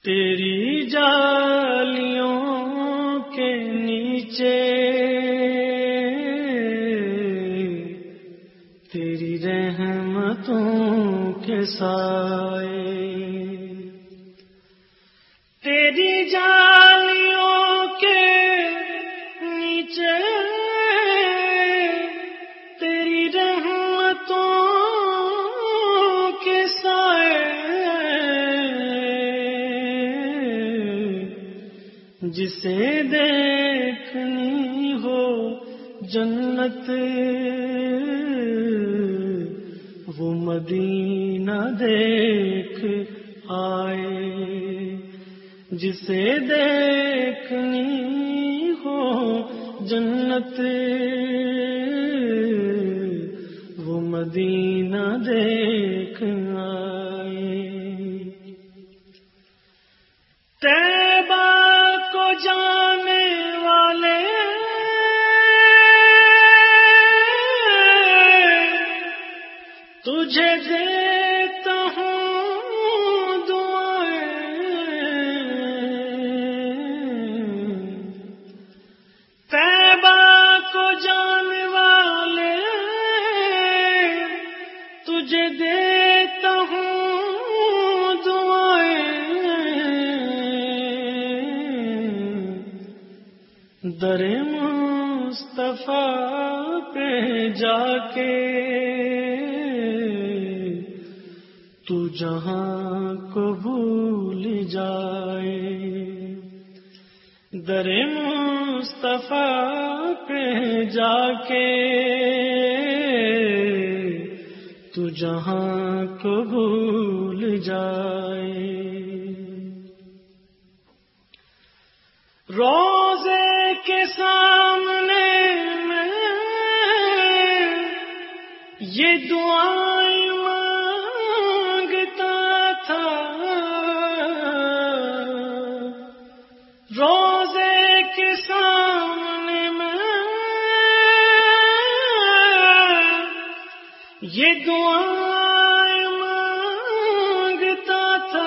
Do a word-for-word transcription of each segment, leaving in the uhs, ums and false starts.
تیری جالیوں کے نیچے تیری رحمتوں کے سائے، تیری جالیوں کے نیچے تیری رحمتوں کے سائے، جسے دیکھنی ہو جنت وہ مدینہ دیکھ آئے، جسے دیکھنی ہو جنت وہ مدینہ دیکھ آئے۔ طیبہ کو جانے والے تجھے دیتا ہوں دعائیں، طیبہ کو جانے والے تجھے دیتا ہوں دعائیں، در مصطفیٰ پہ جا کے تو جہاں کو بھول جائے، در مصطفیٰ پہ جا کے تو جہاں کو بھول جائے۔ روزے کے سامنے میں یہ دعائیں مانگتا تھا، روزے کے سامنے میں یہ دعائیں مانگتا تھا،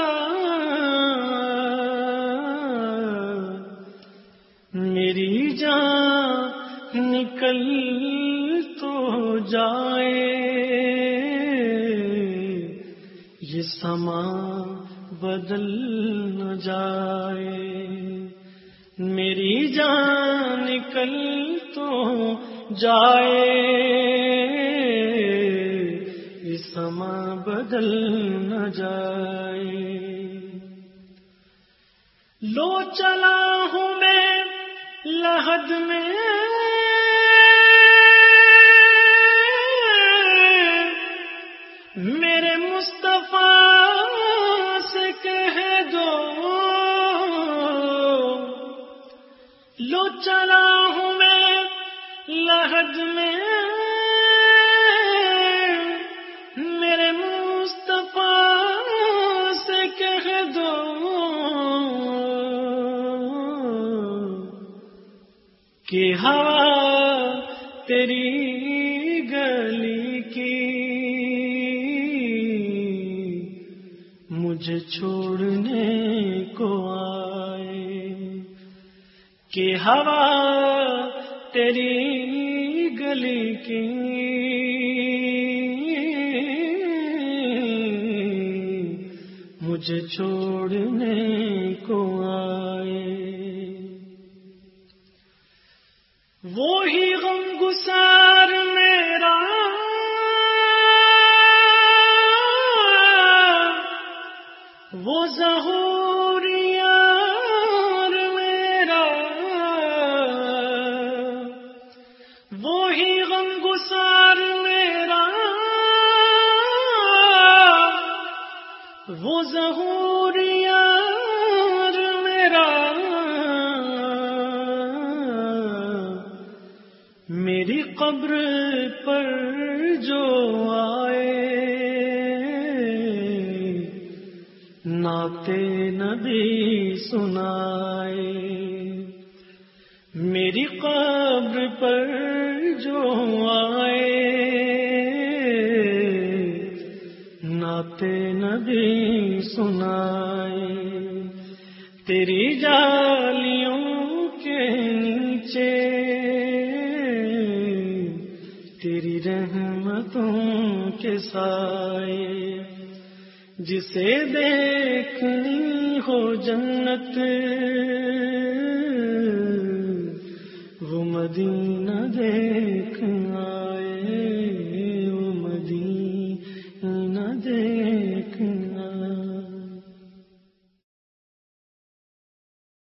میری جان نکل تو جائے، یہ سما بدل نہ جائے، میری جان نکل تو جائے، یہ سما بدل نہ جائے۔ لو چلا ہوں میں لحد میں میرے مصطفیٰ سے کہہ دو، لو چلا ہوں میں لحد میں میرے مصطفیٰ سے کہہ دو، کہ ہوا تیری گلی کی مجھے چھوڑنے کو آئے، کہ ہوا تیری گلی کی مجھے چھوڑنے کو آئے۔ وہی غم گسار میرا وہ ظہور یار میرا، وہی غم گسار میرا وہ ظہور یار میرا، میری قبر پر جو آئے نعت نبی سنائے، میری قبر پر جو آئے نعت نبی سنائے، تیری جالیوں کے نیچے تیری رحمتوں کے سائے، جسے دیکھنی ہو جنت وہ مدینہ دیکھ